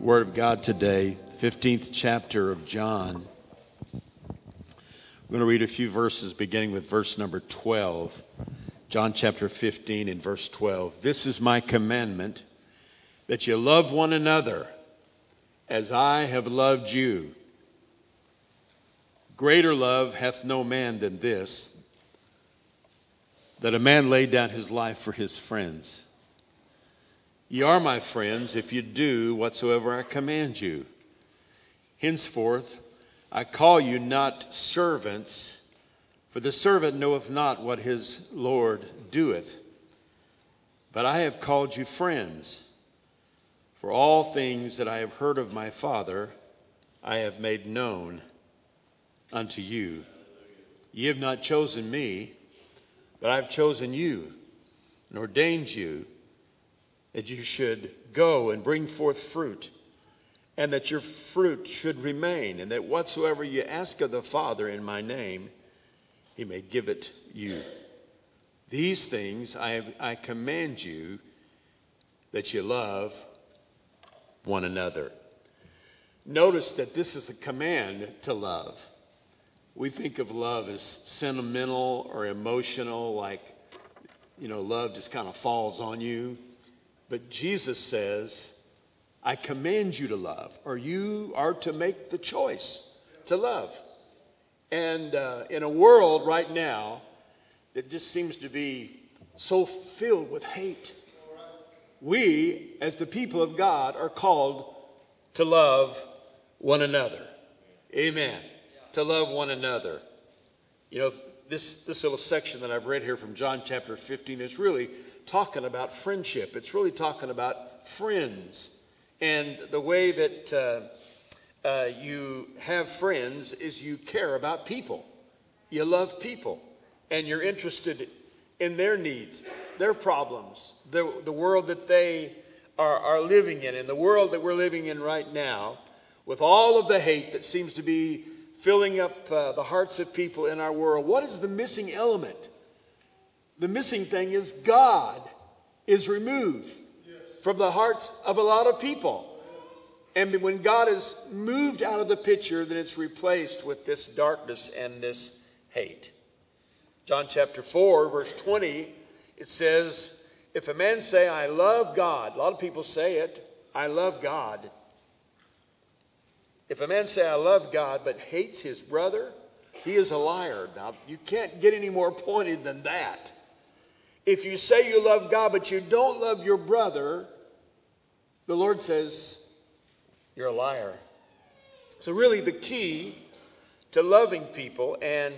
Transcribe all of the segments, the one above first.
Word of God today, 15th chapter of John. We're going to read a few verses beginning with verse number 12. John chapter 15 and verse 12. This is my commandment, that you love one another as I have loved you. Greater love hath no man than this, that a man lay down his life for his friends. Ye are my friends, if you do whatsoever I command you. Henceforth I call you not servants, for the servant knoweth not what his Lord doeth. But I have called you friends, for all things that I have heard of my Father I have made known unto you. Ye have not chosen me, but I have chosen you and ordained you, that you should go and bring forth fruit, and that your fruit should remain, and that whatsoever you ask of the Father in my name, he may give it you. These things I command you, that you love one another. Notice that this is a command to love. We think of love as sentimental or emotional, like, love just kind of falls on you. But Jesus says, I command you to love, or you are to make the choice to love. And in a world right now that just seems to be so filled with hate, we, as the people of God, are called to love one another. Amen. To love one another. This little section that I've read here from John chapter 15 is really talking about friendship. It's really talking about friends. And the way that you have friends is you care about people. You love people. And you're interested in their needs, their problems, the world that they are living in, and the world that we're living in right now, with all of the hate that seems to be filling up the hearts of people in our world. What is the missing element? The missing thing is God is removed from the hearts of a lot of people. And when God is moved out of the picture, then it's replaced with this darkness and this hate. John chapter 4, verse 20, it says, if a man say, I love God, a lot of people say it, I love God. If a man say, I love God, but hates his brother, he is a liar. Now, you can't get any more pointed than that. If you say you love God, but you don't love your brother, the Lord says, you're a liar. So really the key to loving people and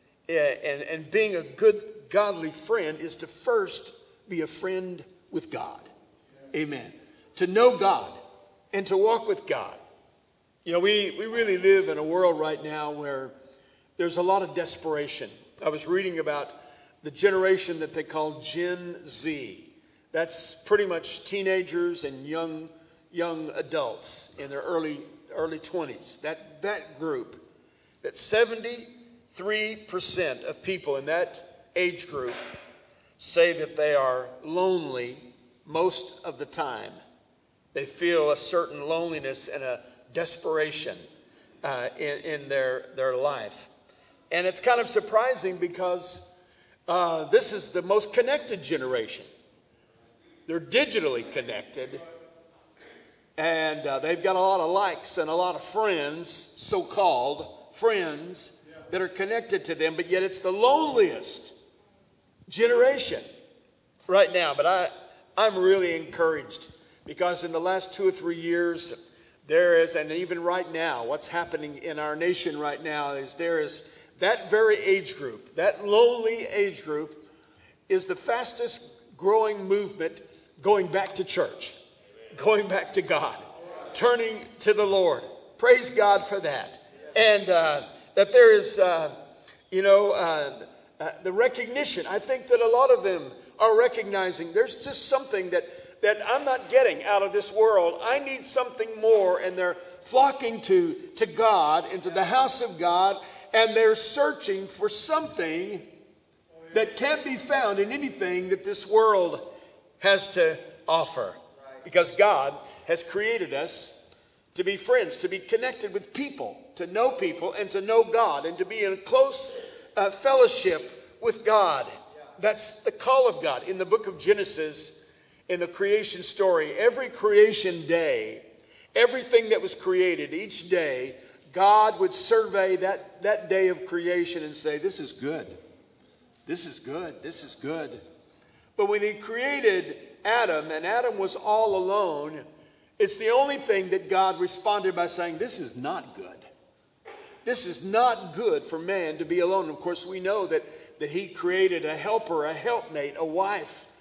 being a good, godly friend is to first be a friend with God. Amen. To know God and to walk with God. We really live in a world right now where there's a lot of desperation. I was reading about the generation that they call Gen Z. That's pretty much teenagers and young adults in their early 20s. That group, that 73% of people in that age group say that they are lonely most of the time. They feel a certain loneliness and a desperation in their life. And it's kind of surprising because this is the most connected generation. They're digitally connected, and they've got a lot of likes and a lot of friends, so-called friends, that are connected to them, but yet it's the loneliest generation right now. But I'm really encouraged because in the last 2 or 3 years, there is, and even right now, what's happening in our nation right now is there is that very age group, that lonely age group, is the fastest growing movement going back to church, going back to God, turning to the Lord. Praise God for that. And that there is, the recognition. I think that a lot of them are recognizing there's just something that I'm not getting out of this world. I need something more. And they're flocking to God, into the house of God, and they're searching for something that can't be found in anything that this world has to offer. Because God has created us to be friends, to be connected with people, to know people, and to know God, and to be in close fellowship with God. That's the call of God. In the book of Genesis, in the creation story, every creation day, everything that was created each day, God would survey that day of creation and say, this is good. This is good. This is good. But when he created Adam, and Adam was all alone, it's the only thing that God responded by saying, this is not good. This is not good for man to be alone. Of course, we know that he created a helper, a helpmate, a wife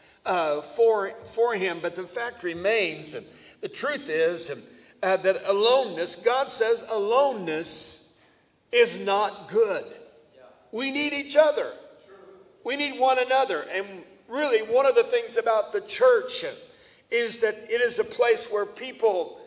for him. But the fact remains, and the truth is that aloneness, God says aloneness is not good. We need each other. We need one another. And really, one of the things about the church is that it is a place where people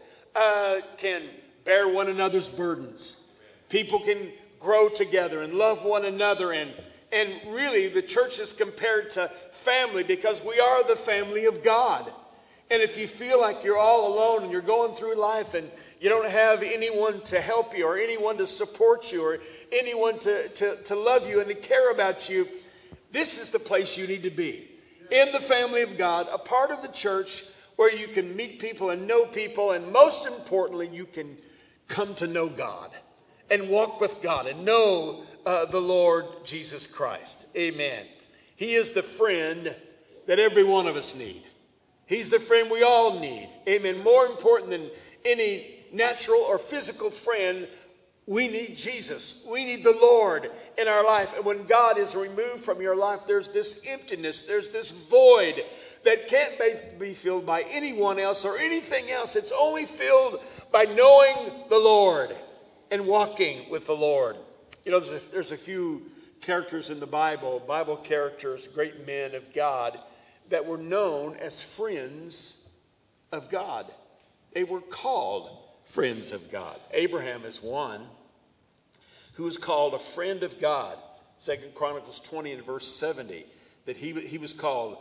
can bear one another's burdens. People can grow together and love one another. And really, the church is compared to family because we are the family of God. And if you feel like you're all alone and you're going through life and you don't have anyone to help you or anyone to support you or anyone to love you and to care about you, this is the place you need to be. In the family of God, a part of the church where you can meet people and know people, and most importantly, you can come to know God and walk with God and know the Lord Jesus Christ. Amen. He is the friend that every one of us need. He's the friend we all need. Amen. More important than any natural or physical friend, we need Jesus. We need the Lord in our life. And when God is removed from your life, there's this emptiness. There's this void that can't be filled by anyone else or anything else. It's only filled by knowing the Lord and walking with the Lord. You know, there's a few characters in the Bible characters, great men of God, that were known as friends of God. They were called friends of God. Abraham is one who is called a friend of God. 2 Chronicles 20 and verse 70, that he was called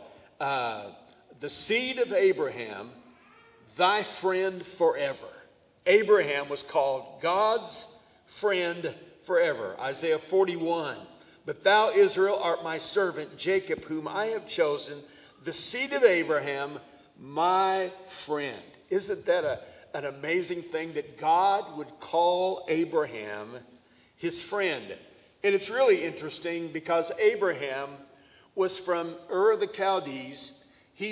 the seed of Abraham, thy friend forever. Abraham was called God's friend forever. Isaiah 41, but thou, Israel, art my servant, Jacob, whom I have chosen, the seed of Abraham, my friend. Isn't that an amazing thing that God would call Abraham his friend? And it's really interesting because Abraham was from Ur of the Chaldees.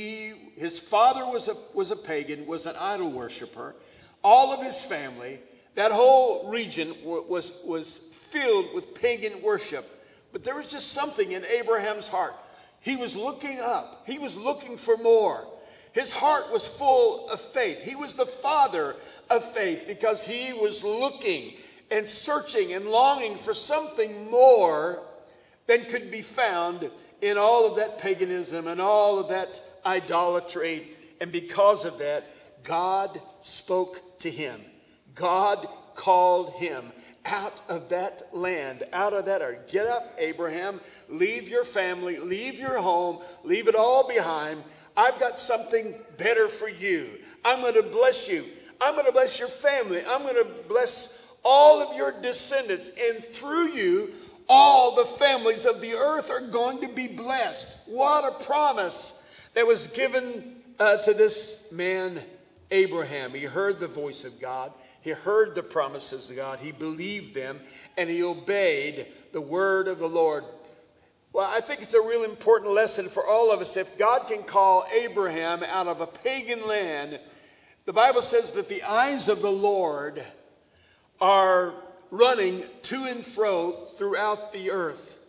His father was a pagan, was an idol worshiper. All of his family, that whole region was filled with pagan worship. But there was just something in Abraham's heart. He was looking up. He was looking for more. His heart was full of faith. He was the father of faith because he was looking and searching and longing for something more than could be found in all of that paganism and all of that idolatry. And because of that, God spoke to him. God called him out of that land, out of that earth. Get up, Abraham. Leave your family, leave your home, leave it all behind. I've got something better for you. I'm going to bless you. I'm going to bless your family. I'm going to bless all of your descendants. And through you, all the families of the earth are going to be blessed. What a promise that was given to this man, Abraham. He heard the voice of God. He heard the promises of God. He believed them, and he obeyed the word of the Lord. Well, I think it's a real important lesson for all of us. If God can call Abraham out of a pagan land, the Bible says that the eyes of the Lord are running to and fro throughout the earth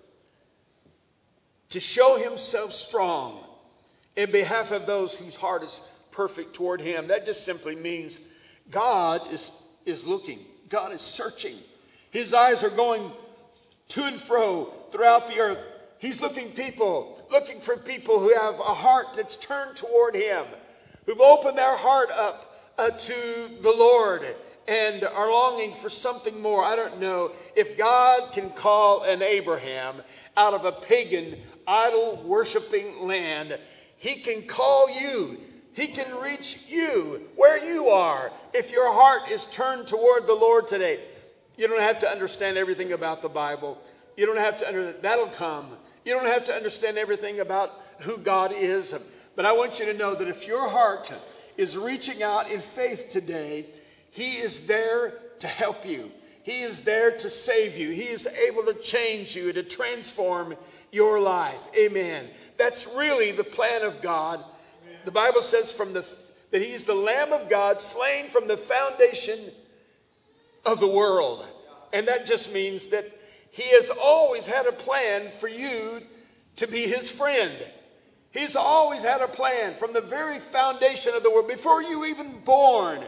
to show himself strong in behalf of those whose heart is perfect toward him. That just simply means God is looking. God is searching. His eyes are going to and fro throughout the earth. He's looking for people who have a heart that's turned toward him, who've opened their heart up to the Lord and are longing for something more. I don't know if God can call an Abraham out of a pagan, idol-worshiping land. He can call you He can reach you where you are if your heart is turned toward the Lord today. You don't have to understand everything about the Bible. You don't have to that'll come. You don't have to understand everything about who God is. But I want you to know that if your heart is reaching out in faith today, He is there to help you. He is there to save you. He is able to change you, to transform your life. Amen. That's really the plan of God. The Bible says that He is the Lamb of God slain from the foundation of the world. And that just means that He has always had a plan for you to be His friend. He's always had a plan from the very foundation of the world. Before you were even born,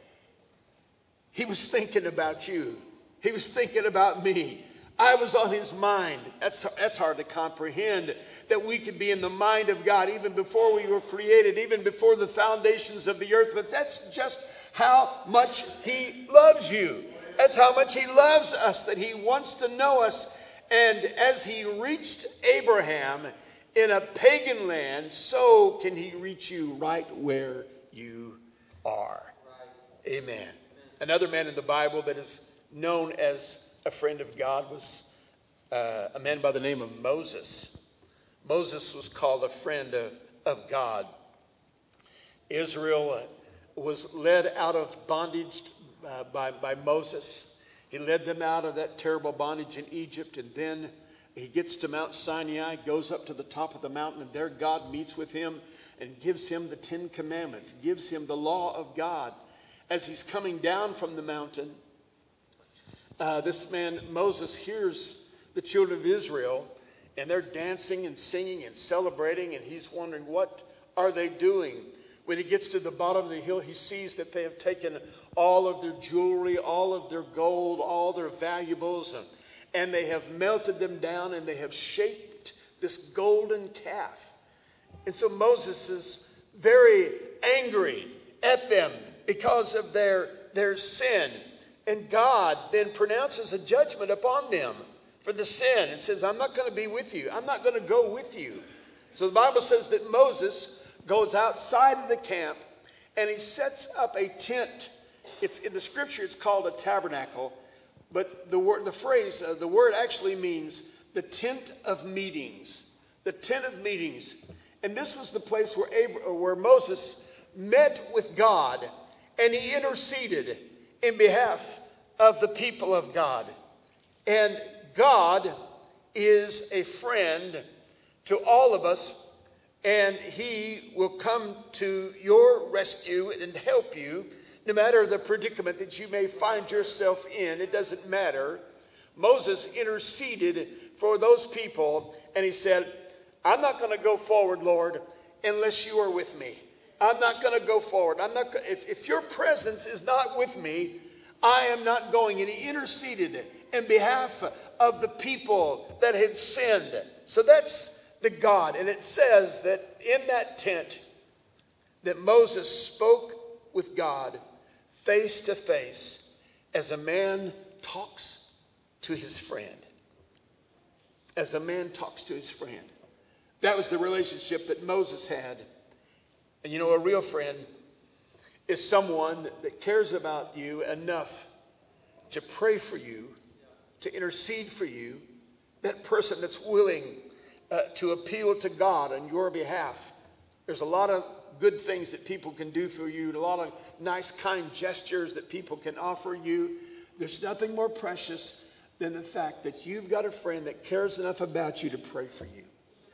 He was thinking about you. He was thinking about me. I was on His mind. That's hard to comprehend, that we could be in the mind of God even before we were created, even before the foundations of the earth. But that's just how much He loves you. That's how much He loves us, that He wants to know us. And as He reached Abraham in a pagan land, so can He reach you right where you are. Amen. Another man in the Bible that is known as a friend of God was a man by the name of Moses. Moses was called a friend of God. Israel was led out of bondage by Moses. He led them out of that terrible bondage in Egypt, and then he gets to Mount Sinai, goes up to the top of the mountain, and there God meets with him and gives him the 10 Commandments, gives him the law of God. As he's coming down from the mountain, this man Moses hears the children of Israel, and they're dancing and singing and celebrating, and he's wondering, what are they doing? When he gets to the bottom of the hill, he sees that they have taken all of their jewelry, all of their gold, all their valuables, and they have melted them down, and they have shaped this golden calf. And so Moses is very angry at them because of their sin. And God then pronounces a judgment upon them for the sin and says, I'm not going to be with you. I'm not going to go with you. So the Bible says that Moses goes outside of the camp and he sets up a tent. It's in the scripture, it's called a tabernacle. But the word actually means the tent of meetings. The tent of meetings. And this was the place where Moses met with God, and he interceded in behalf of the people of God. And God is a friend to all of us, and He will come to your rescue and help you no matter the predicament that you may find yourself in. It doesn't matter. Moses interceded for those people, and he said, I'm not going to go forward, Lord, unless you are with me. I'm not going to go forward. If your presence is not with me, I am not going. And he interceded in behalf of the people that had sinned. So that's the God. And it says that in that tent that Moses spoke with God face to face as a man talks to his friend. As a man talks to his friend. That was the relationship that Moses had. And you know, a real friend is someone that cares about you enough to pray for you, to intercede for you. That person that's willing to appeal to God on your behalf. There's a lot of good things that people can do for you, a lot of nice, kind gestures that people can offer you. There's nothing more precious than the fact that you've got a friend that cares enough about you to pray for you.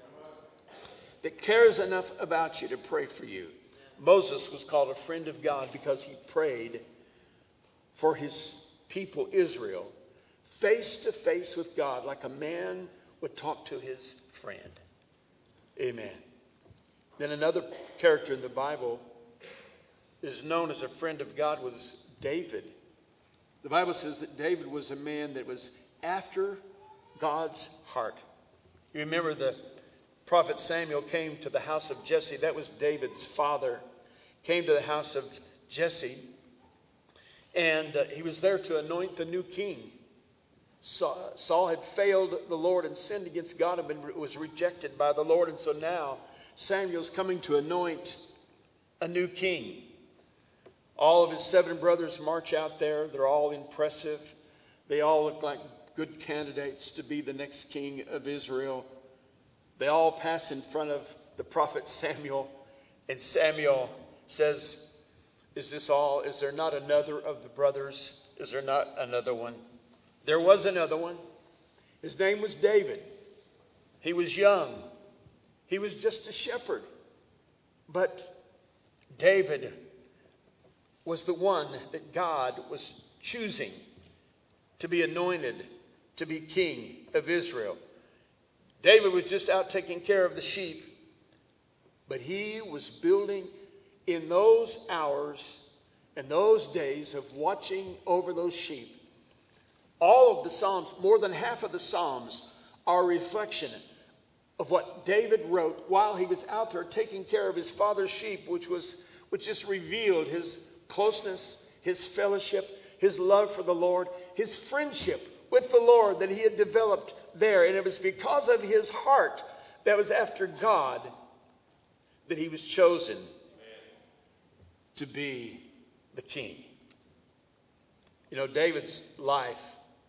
That cares enough about you to pray for you. Moses was called a friend of God because he prayed for his people Israel face to face with God like a man would talk to his friend. Amen. Then another character in the Bible is known as a friend of God was David. The Bible says that David was a man that was after God's heart. You remember the prophet Samuel came to the house of Jesse. That was David's father. Came to the house of Jesse. And he was there to anoint the new king. Saul had failed the Lord and sinned against God and was rejected by the Lord. And so now Samuel's coming to anoint a new king. All of his 7 brothers march out there. They're all impressive. They all look like good candidates to be the next king of Israel. They all pass in front of the prophet Samuel, and Samuel says, "Is this all? Is there not another of the brothers? Is there not another one?" There was another one. His name was David. He was young. He was just a shepherd. But David was the one that God was choosing to be anointed to be king of Israel. David was just out taking care of the sheep, but he was building in those hours and those days of watching over those sheep. All of the Psalms, more than half of the Psalms, are a reflection of what David wrote while he was out there taking care of his father's sheep, which just revealed his closeness, his fellowship, his love for the Lord, his friendship with the Lord that he had developed there. And it was because of his heart that was after God that he was chosen to be the king. You know, in David's life,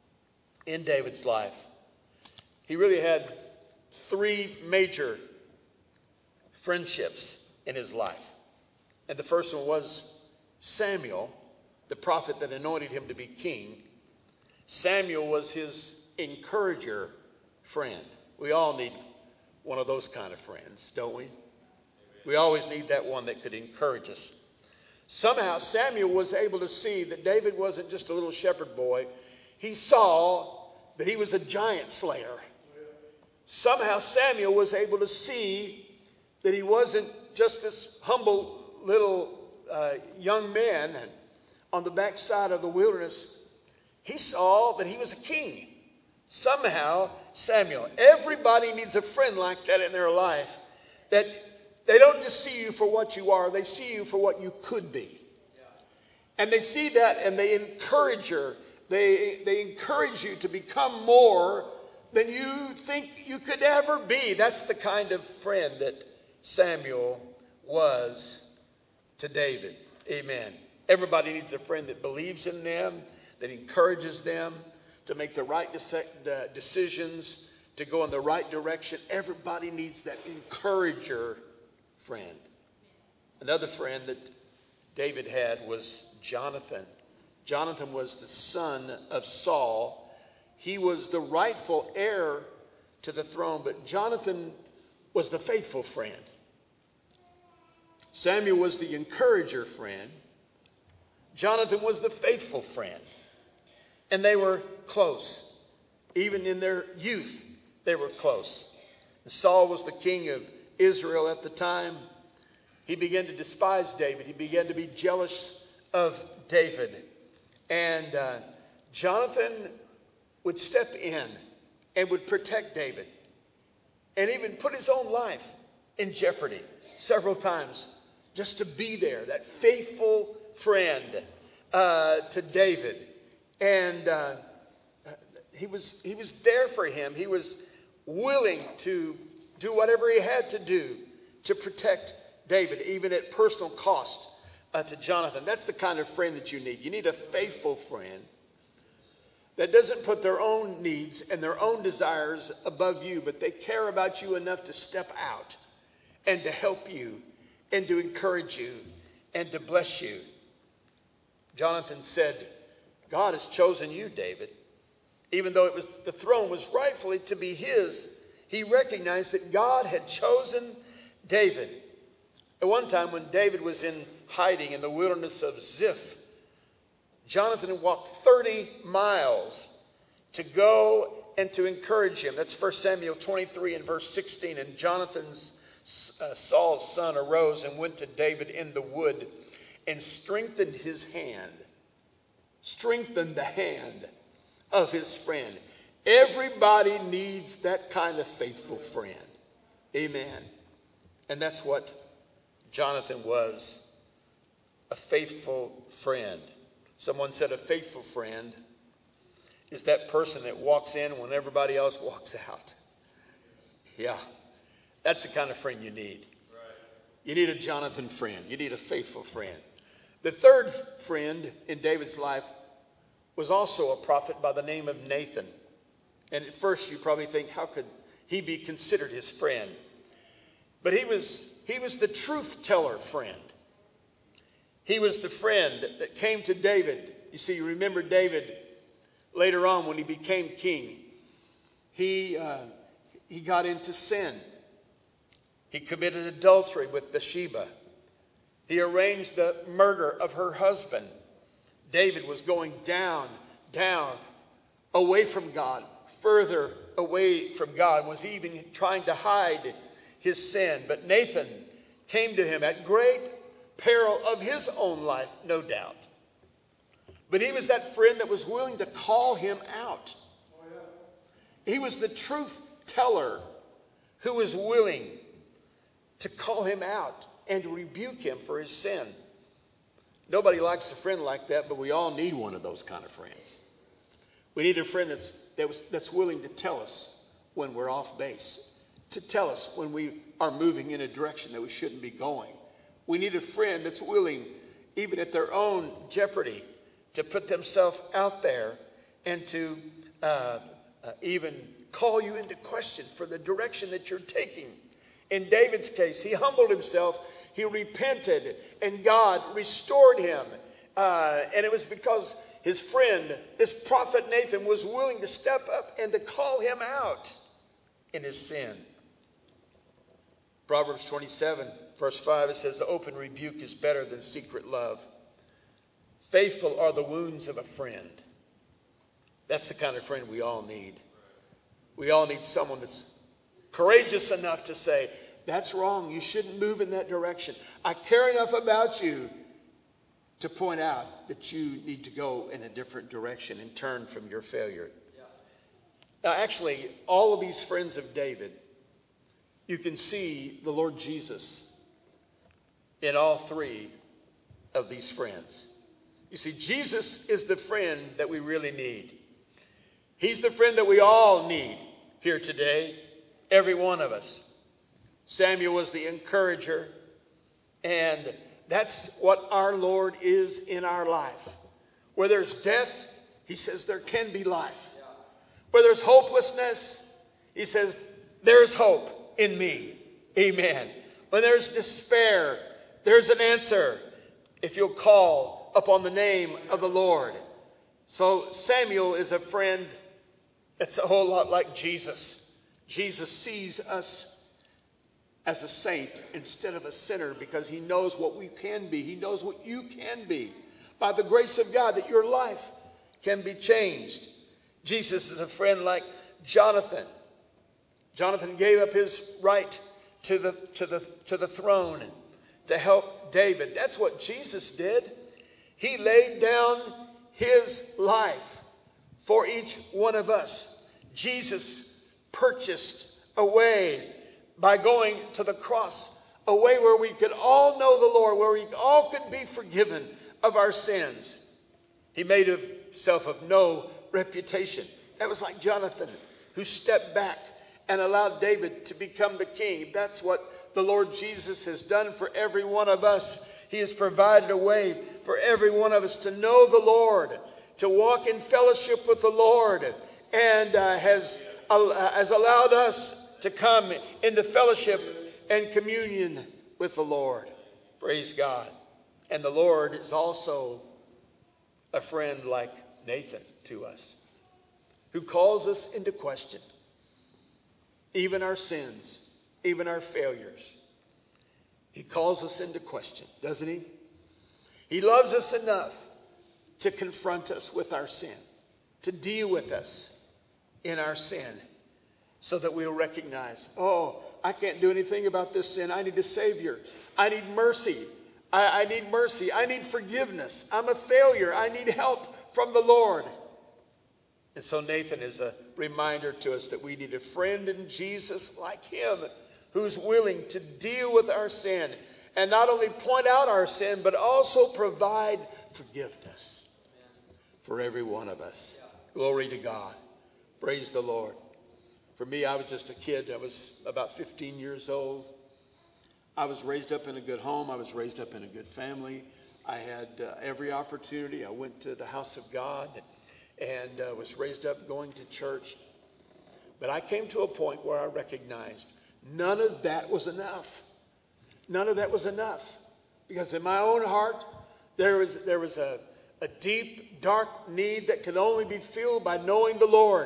he really had 3 major friendships in his life. And the first one was Samuel, the prophet that anointed him to be king. Samuel was his encourager friend. We all need one of those kind of friends, don't we? We always need that one that could encourage us. Somehow Samuel was able to see that David wasn't just a little shepherd boy. He saw that he was a giant slayer. Somehow Samuel was able to see that he wasn't just this humble little young man on the backside of the wilderness. He saw that he was a king. Somehow Samuel, everybody needs a friend like that in their life, that they don't just see you for what you are, they see you for what you could be. And they see that and they encourage you. They encourage you to become more than you think you could ever be. That's the kind of friend that Samuel was to David. Amen. Everybody needs a friend that believes in them, that encourages them to make the right decisions, to go in the right direction. Everybody needs that encourager friend. Another friend that David had was Jonathan. Jonathan was the son of Saul. He was the rightful heir to the throne, but Jonathan was the faithful friend. Samuel was the encourager friend. Jonathan was the faithful friend. And they were close. Even in their youth, they were close. Saul was the king of Israel at the time. He began to despise David. He began to be jealous of David. And Jonathan would step in and would protect David and even put his own life in jeopardy several times just to be there, that faithful friend to David. And he was there for him. He was willing to do whatever he had to do to protect David, even at personal cost to Jonathan. That's the kind of friend that you need. You need a faithful friend that doesn't put their own needs and their own desires above you, but they care about you enough to step out and to help you and to encourage you and to bless you. Jonathan said, God has chosen you, David. Even though the throne was rightfully to be his, he recognized that God had chosen David. At one time when David was in hiding in the wilderness of Ziph, Jonathan walked 30 miles to go and to encourage him. That's 1 Samuel 23 and verse 16. And Jonathan's Saul's son arose and went to David in the wood and strengthened his hand. Strengthened the hand of his friend. Everybody needs that kind of faithful friend. Amen. And that's what Jonathan was, a faithful friend. Someone said a faithful friend is that person that walks in when everybody else walks out. Yeah, that's the kind of friend you need. You need a Jonathan friend. You need a faithful friend. The third friend in David's life was also a prophet by the name of Nathan. And at first you probably think, how could he be considered his friend? But he was the truth teller friend. He was the friend that came to David. You see, you remember David later on when he became king. He got into sin. He committed adultery with Bathsheba. He arranged the murder of her husband. David was going down, away from God, further away from God, was even trying to hide his sin. But Nathan came to him at great peril of his own life, no doubt. But he was that friend that was willing to call him out. He was the truth teller who was willing to call him out and rebuke him for his sin. Nobody likes a friend like that, but we all need one of those kind of friends. We need a friend that's willing to tell us when we're off base, to tell us when we are moving in a direction that we shouldn't be going. We need a friend that's willing, even at their own jeopardy, to put themselves out there and to even call you into question for the direction that you're taking. In David's case, he humbled himself, he repented, and God restored him. And it was because his friend, this prophet Nathan, was willing to step up and to call him out in his sin. Proverbs 27, verse 5, it says, open rebuke is better than secret love. Faithful are the wounds of a friend. That's the kind of friend we all need. We all need someone that's courageous enough to say, that's wrong. You shouldn't move in that direction. I care enough about you to point out that you need to go in a different direction and turn from your failure. Now, actually, all of these friends of David, you can see the Lord Jesus in all three of these friends. You see, Jesus is the friend that we really need. He's the friend that we all need here today, every one of us. Samuel was the encourager, and that's what our Lord is in our life. Where there's death, he says there can be life. Where there's hopelessness, he says there's hope in me. Amen. When there's despair, there's an answer if you'll call upon the name of the Lord. So Samuel is a friend that's a whole lot like Jesus. Jesus sees us as a saint instead of a sinner because he knows what we can be. He knows what you can be. By the grace of God, that your life can be changed. Jesus is a friend like Jonathan. Jonathan gave up his right to the throne to help David. That's what Jesus did. He laid down his life for each one of us. Jesus purchased a way by going to the cross, a way where we could all know the Lord, where we all could be forgiven of our sins. He made himself of no reputation. That was like Jonathan, who stepped back and allowed David to become the king. That's what the Lord Jesus has done for every one of us. He has provided a way for every one of us to know the Lord, to walk in fellowship with the Lord, and has allowed us to come into fellowship and communion with the Lord. Praise God. And the Lord is also a friend like Nathan to us, who calls us into question, even our sins, even our failures. He calls us into question, doesn't he? He loves us enough to confront us with our sin, to deal with us in our sin, so that we'll recognize, oh, I can't do anything about this sin. I need a Savior. I need mercy. I need mercy. I need forgiveness. I'm a failure. I need help from the Lord. And so Nathan is a reminder to us that we need a friend in Jesus like him, who's willing to deal with our sin and not only point out our sin, but also provide forgiveness for every one of us. Glory to God. Praise the Lord. For me, I was just a kid. I was about 15 years old. I was raised up in a good home. I was raised up in a good family. I had every opportunity. I went to the house of God and was raised up going to church. But I came to a point where I recognized none of that was enough. None of that was enough. Because in my own heart, there was a deep, dark need that could only be filled by knowing the Lord.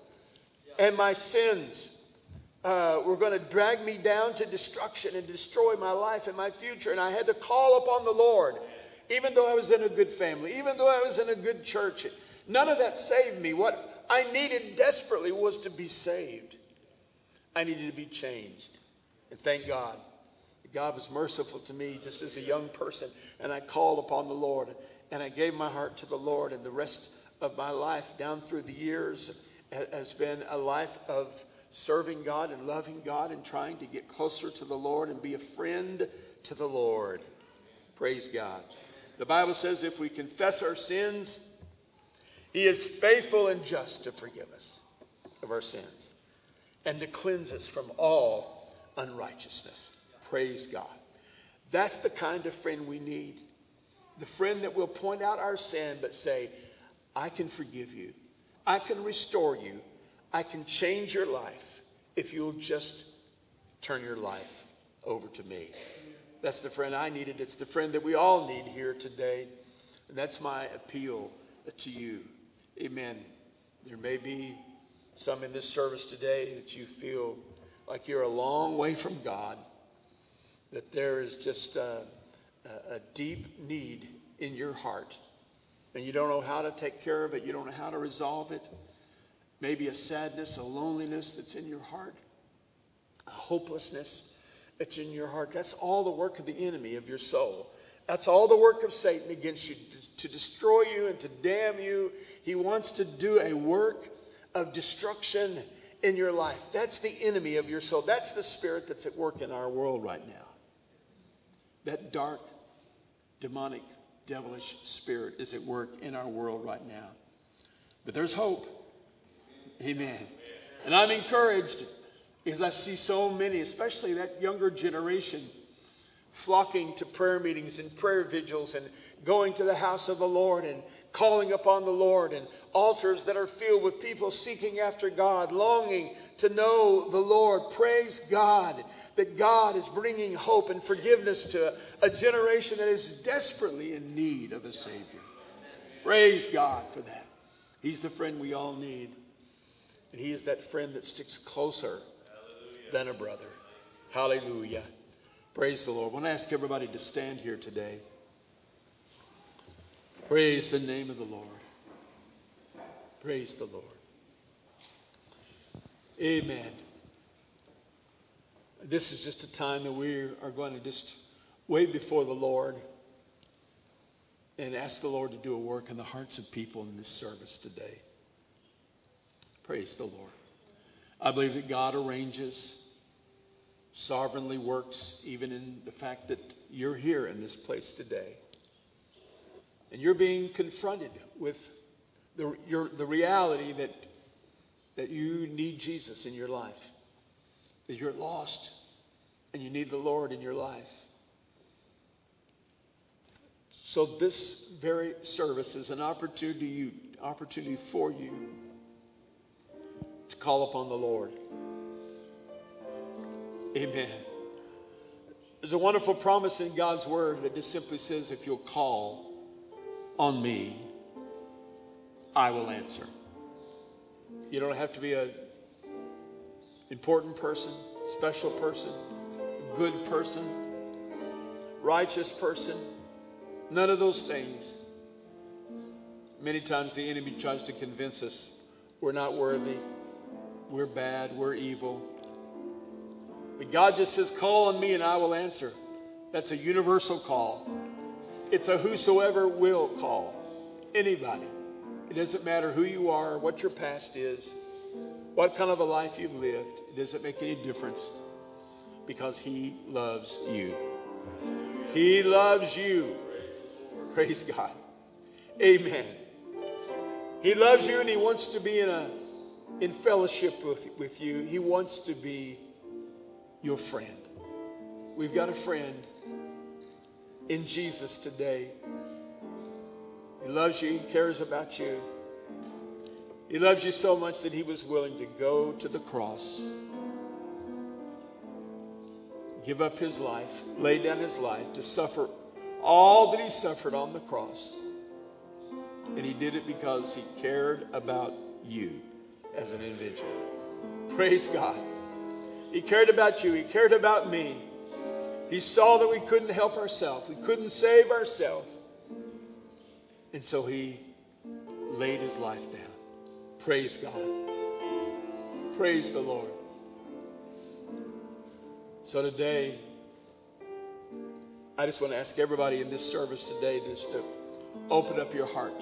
And my sins were going to drag me down to destruction and destroy my life and my future. And I had to call upon the Lord, even though I was in a good family, even though I was in a good church. None of that saved me. What I needed desperately was to be saved. I needed to be changed. And thank God. God was merciful to me just as a young person. And I called upon the Lord. And I gave my heart to the Lord. And the rest of my life down through the years has been a life of serving God and loving God and trying to get closer to the Lord and be a friend to the Lord. Praise God. The Bible says if we confess our sins, He is faithful and just to forgive us of our sins and to cleanse us from all unrighteousness. Praise God. That's the kind of friend we need. The friend that will point out our sin but say, I can forgive you. I can restore you. I can change your life if you'll just turn your life over to me. That's the friend I needed. It's the friend that we all need here today. And that's my appeal to you. Amen. There may be some in this service today that you feel like you're a long way from God, that there is just a deep need in your heart, and you don't know how to take care of it. You don't know how to resolve it. Maybe a sadness, a loneliness that's in your heart, a hopelessness that's in your heart. That's all the work of the enemy of your soul. That's all the work of Satan against you, to destroy you and to damn you. He wants to do a work of destruction in your life. That's the enemy of your soul. That's the spirit that's at work in our world right now. That dark, demonic, devilish spirit is at work in our world right now. But there's hope. Amen. And I'm encouraged because I see so many, especially that younger generation, flocking to prayer meetings and prayer vigils and going to the house of the Lord and calling upon the Lord, and altars that are filled with people seeking after God, longing to know the Lord. Praise God that God is bringing hope and forgiveness to a generation that is desperately in need of a Savior. Praise God for that. He's the friend we all need. And He is that friend that sticks closer than a brother. Hallelujah. Praise the Lord. I want to ask everybody to stand here today. Praise the name of the Lord. Praise the Lord. Amen. This is just a time that we are going to just wait before the Lord and ask the Lord to do a work in the hearts of people in this service today. Praise the Lord. I believe that God arranges, sovereignly works, even in the fact that you're here in this place today. And you're being confronted with the reality that you need Jesus in your life. That you're lost and you need the Lord in your life. So this very service is an opportunity for you to call upon the Lord. Amen. There's a wonderful promise in God's word that just simply says, if you'll call on me, I will answer. You don't have to be an important person, special person, good person, righteous person. None of those things. Many times the enemy tries to convince us we're not worthy, we're bad, we're evil. But God just says, call on me and I will answer. That's a universal call. It's a whosoever will call. Anybody. It doesn't matter who you are, what your past is, what kind of a life you've lived. It doesn't make any difference because He loves you. He loves you. Praise God. Amen. He loves you and He wants to be in fellowship with you. He wants to be your friend. we've got a friend in Jesus today. He loves you. He cares about you. He loves you so much that he was willing to go to the cross, give up his life, lay down his life to suffer all that he suffered on the cross. And he did it because he cared about you as an individual. Praise God. He cared about you. He cared about me. He saw that we couldn't help ourselves. We couldn't save ourselves. And so he laid his life down. Praise God. Praise the Lord. So today, I just want to ask everybody in this service today just to open up your heart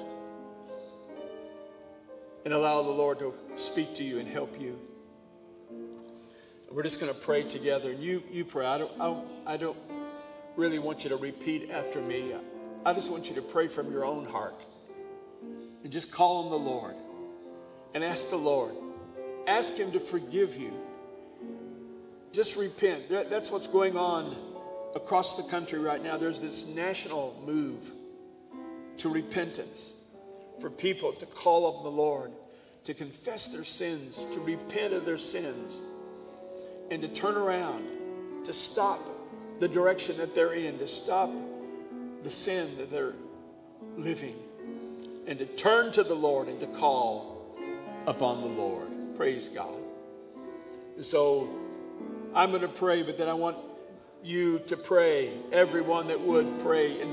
and allow the Lord to speak to you and help you. We're just going to pray together. And you pray. I don't really want you to repeat after me. I just want you to pray from your own heart. And just call on the Lord. And ask the Lord. Ask him to forgive you. Just repent. That's what's going on across the country right now. There's this national move to repentance. For people to call on the Lord. To confess their sins. To repent of their sins. And to turn around, to stop the direction that they're in, to stop the sin that they're living, and to turn to the Lord and to call upon the Lord. Praise God. And so I'm going to pray, but then I want you to pray, everyone that would pray.